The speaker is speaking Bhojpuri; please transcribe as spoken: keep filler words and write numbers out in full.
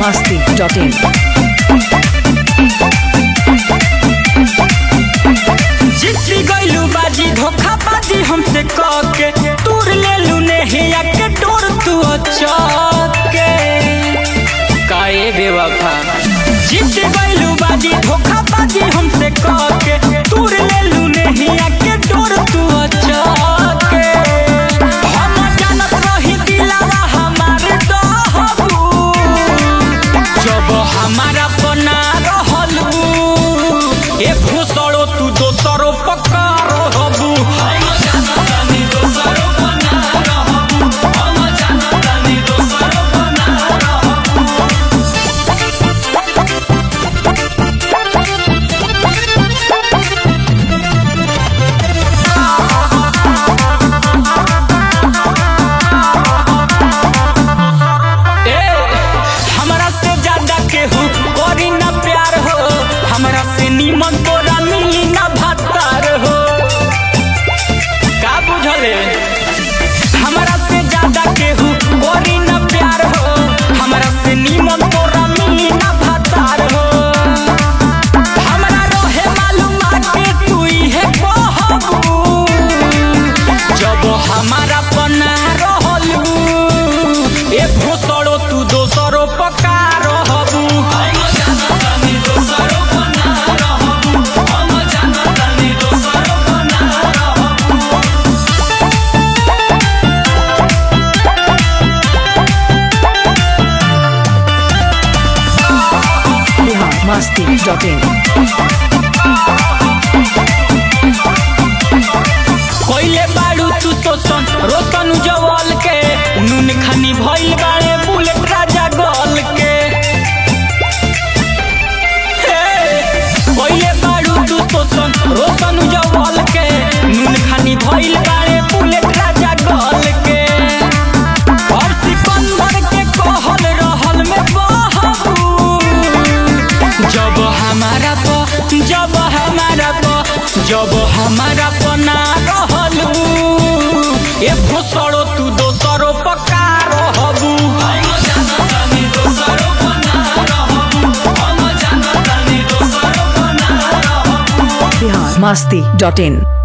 masti dot in. जितनी गईलू बाजी धोखा बाजी हमसे कके तूर ले लू नेहिया के डोर तू चके काए बेवफा। जितनी गईलू बाजी धोखा बाजी हमसे कके तूर ले लू नेहिया के डोर तू चके। हम जानत रही दिलावा हमारे दहबू जब हमारा बना रहलू ए भूसड़ो तू दोसरो पकारो हबू। हम जानतानी दोसरो बना रहबू, हम जानतानी दोसरो बना रहबू। ए हमरा से ज्यादा केहू करी ना प्यार हो, हमरा से नीमन तोरा मिली ना भातार हो। का बुझले हमरा से ज्यादा केहू करी ना प्यार हो, हमरा से नीमन तोरा मिली ना भातार हो। हमरा रहे मालूम आके तू इहे कहबू जब हमारा पना रहलू ए भूसड़ो तू दोसरो पकारो हबू। हम जानतानी दोसरो बना रहबू, हम जानतानी दोसरो बना रहबू। Bihar masti dot in. कोइले बाड़ू तू शोषण रोशन जवाल के नून खानी भइल बाड़े बुलेट राजा गल के। हे, कोइले बाड़ू तू शोषण रोशन जवाल के नून खानी भइल बाड़े बुलेट राजा गल के। और सिकंदर के कहल रहल में बहबू जब हमारा प जब हमारा प जब हमारा पना रहलू ए भूसड़ो तू दोसरो पकारो हबू। हम जानतानी दोसरो बना रहबू, हम जानतानी दोसरो बना रहबू। Bihar masti dot in.